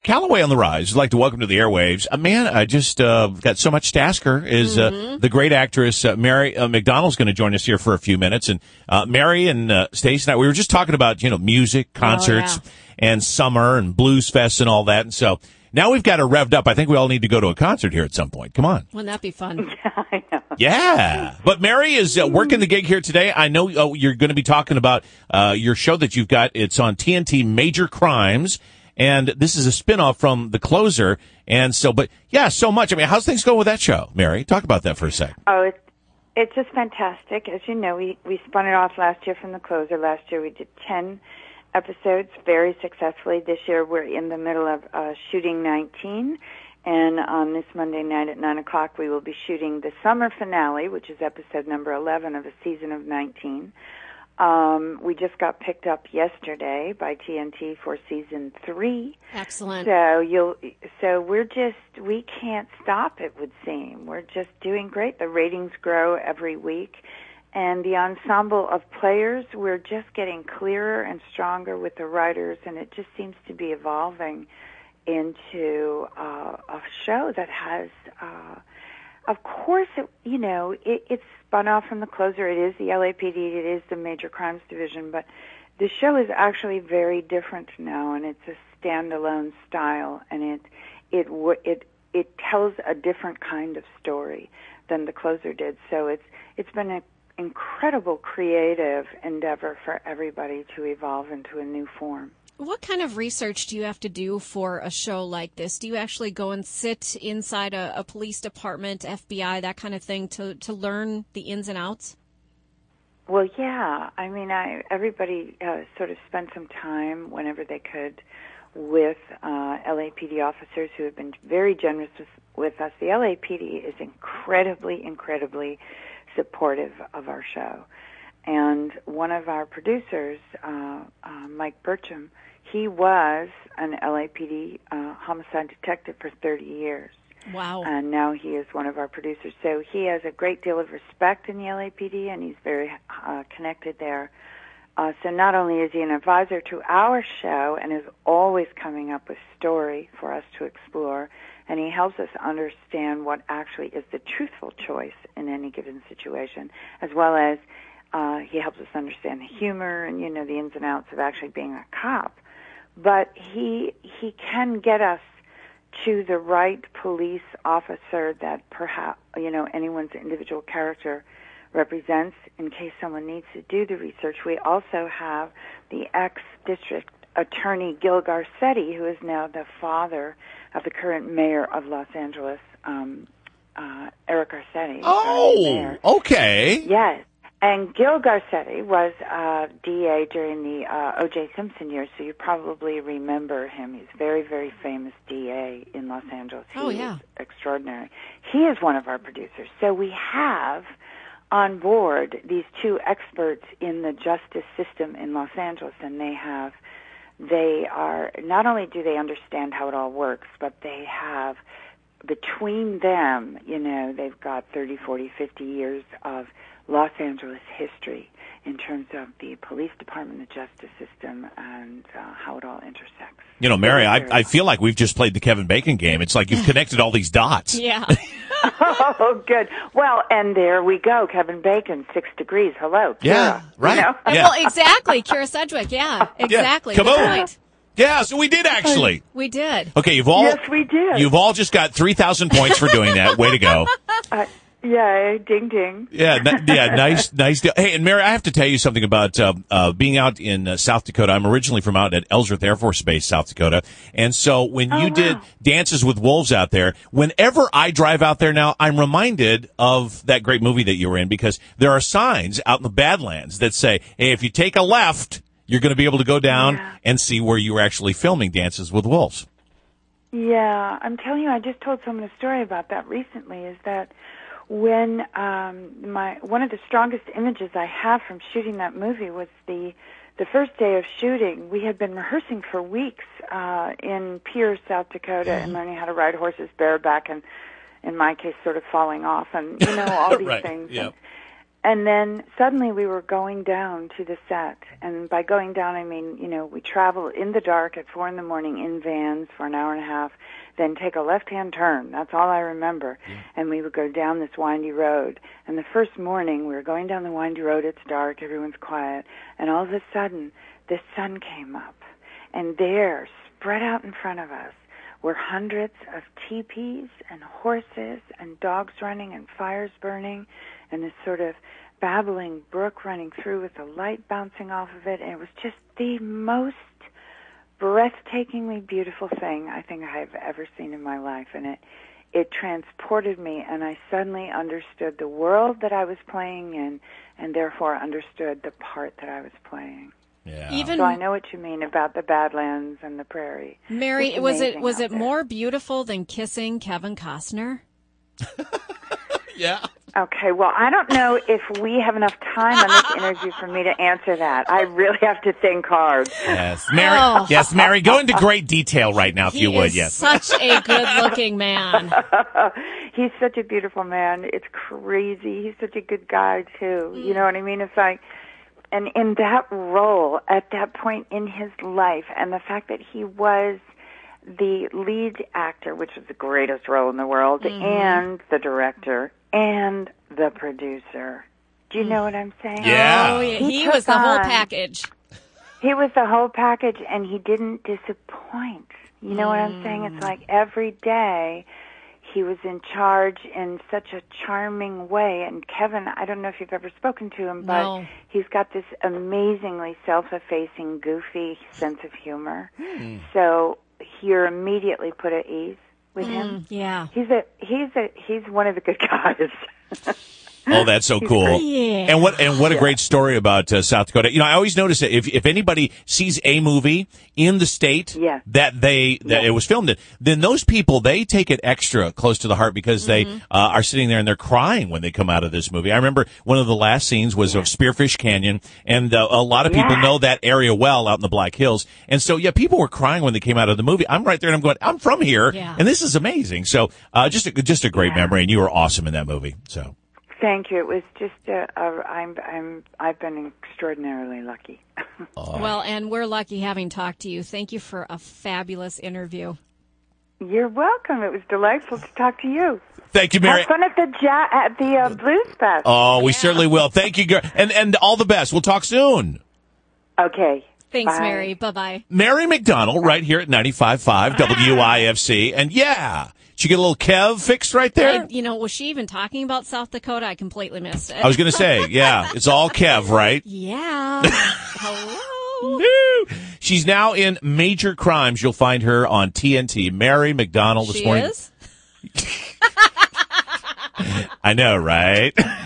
Callaway on the Rise. I'd like to welcome to the airwaves. Man, I just got so much to ask her. Is the great actress Mary McDonnell's going to join us here for a few minutes. And Mary and Stacey and I, we were just talking about, music, concerts, and summer and blues fest and all that. And so now we've got her revved up. I think we all need to go to a concert here at some point. Come on. Wouldn't that be fun? Yeah, I know. Yeah. But Mary is working the gig here today. I know you're going to be talking about your show that you've got. It's on TNT, Major Crimes. And this is a spinoff from The Closer. And so, but yeah, so much. I mean, how's things going with that show, Mary? Talk about that for a sec. Oh, it's just fantastic. As you know, we spun it off last year from The Closer. Last year we did 10 episodes very successfully. This year we're in the middle of shooting 19. And on this Monday night at 9 o'clock, we will be shooting the summer finale, which is episode number 11 of a season of 19. We just got picked up yesterday by TNT for season 3. Excellent. So we can't stop, it would seem. We're just doing great. The ratings grow every week. And the ensemble of players, we're just getting clearer and stronger with the writers, and it just seems to be evolving into a show that has, of course, it's spun off from The Closer. It is the LAPD. It is the Major Crimes Division. But the show is actually very different now, and it's a standalone style, and it tells a different kind of story than The Closer did. So it's been an incredible creative endeavor for everybody to evolve into a new form. What kind of research do you have to do for a show like this? Do you actually go and sit inside a police department, FBI, that kind of thing, to learn the ins and outs? Well, yeah. I mean, everybody sort of spent some time whenever they could with LAPD officers who have been very generous with us. The LAPD is incredibly, incredibly supportive of our show. And one of our producers, Mike Burcham, he was an LAPD homicide detective for 30 years. Wow. And now he is one of our producers. So he has a great deal of respect in the LAPD, and he's very connected there. So not only is he an advisor to our show and is always coming up with story for us to explore, and he helps us understand what actually is the truthful choice in any given situation, as well as he helps us understand the humor and, the ins and outs of actually being a cop. But he can get us to the right police officer that perhaps, anyone's individual character represents in case someone needs to do the research. We also have the ex-district attorney Gil Garcetti, who is now the father of the current mayor of Los Angeles, Eric Garcetti. Oh, okay. Yes. And Gil Garcetti was DA during the O.J. Simpson years, so you probably remember him. He's a very, very famous DA in Los Angeles. He is extraordinary. He is one of our producers. So we have on board these two experts in the justice system in Los Angeles, and they are, not only do they understand how it all works, but they have, between them, they've got 30, 40, 50 years of Los Angeles history in terms of the police department, the justice system, and how it all intersects. Mary, I feel like we've just played the Kevin Bacon game. It's like you've connected all these dots. Yeah. Oh, good. Well, and there we go. Kevin Bacon, 6 Degrees. Hello, Kira. Yeah, right. Yeah. Well, exactly. Kira Sedgwick. Yeah, exactly. Yeah. Come on. Right. Yeah, so we did actually. We did. Okay, yes, we did. You've all just got 3,000 points for doing that. Way to go. Yeah, ding, ding. Yeah, nice deal. Hey, and Mary, I have to tell you something about being out in South Dakota. I'm originally from out at Ellsworth Air Force Base, South Dakota. And so when you did Dances with Wolves out there, whenever I drive out there now, I'm reminded of that great movie that you were in, because there are signs out in the Badlands that say, hey, if you take a left, you're going to be able to go down and see where you were actually filming Dances with Wolves. Yeah, I'm telling you, I just told someone a story about that recently, is that when one of the strongest images I have from shooting that movie was the first day of shooting. We had been rehearsing for weeks in Pierce, South Dakota, and learning how to ride horses bareback, and in my case, sort of falling off, and all these things. Yep. And then suddenly we were going down to the set. And by going down, I mean, we travel in the dark at 4 a.m. in vans for an hour and a half, then take a left-hand turn. That's all I remember. Yeah. And we would go down this windy road. And the first morning, we were going down the windy road. It's dark. Everyone's quiet. And all of a sudden, the sun came up. And there, spread out in front of us, were hundreds of teepees and horses and dogs running and fires burning and this sort of babbling brook running through with the light bouncing off of it. And it was just the most breathtakingly beautiful thing I think I've ever seen in my life. And it transported me, and I suddenly understood the world that I was playing in and therefore understood the part that I was playing. Yeah. So I know what you mean about the Badlands and the prairie. Mary, was it more beautiful than kissing Kevin Costner? Yeah. Okay, well, I don't know if we have enough time on this interview for me to answer that. I really have to think hard. Yes, Mary. Oh. Yes, Mary. Go into great detail right now, if you would. Yes. Such a good-looking man. He's such a beautiful man. It's crazy. He's such a good guy too. You know what I mean? It's like, and in that role at that point in his life, and the fact that he was the lead actor, which was the greatest role in the world, and the director, and the producer. Do you know what I'm saying? Yeah. Oh, yeah. He was the whole package. He was the whole package, and he didn't disappoint. You know what I'm saying? It's like every day he was in charge in such a charming way. And Kevin, I don't know if you've ever spoken to him, but he's got this amazingly self-effacing, goofy sense of humor. So you're immediately put at ease with him. Yeah. He's one of the good guys. Oh, that's so cool. Yeah. And what a great story about South Dakota. I always notice that if anybody sees a movie in the state that it was filmed in, then those people, they take it extra close to the heart because they are sitting there and they're crying when they come out of this movie. I remember one of the last scenes was of Spearfish Canyon, and a lot of people know that area well out in the Black Hills. And so, people were crying when they came out of the movie. I'm right there and I'm going, I'm from here, and this is amazing. So, just a great memory, and you were awesome in that movie. So. Thank you. It was just I've been extraordinarily lucky. Well, and we're lucky having talked to you. Thank you for a fabulous interview. You're welcome. It was delightful to talk to you. Thank you, Mary. Have fun at the Blues Fest. Oh, we certainly will. Thank you, girl, and all the best. We'll talk soon. Okay. Thanks, Bye. Mary. Bye-bye. Mary McDonald, right here at 95.5 WIFC, and she get a little Kev fixed right there? Was she even talking about South Dakota? I completely missed it. I was going to say, it's all Kev, right? Yeah. Hello. She's now in Major Crimes. You'll find her on TNT. Mary McDonald this morning. She is? I know, right?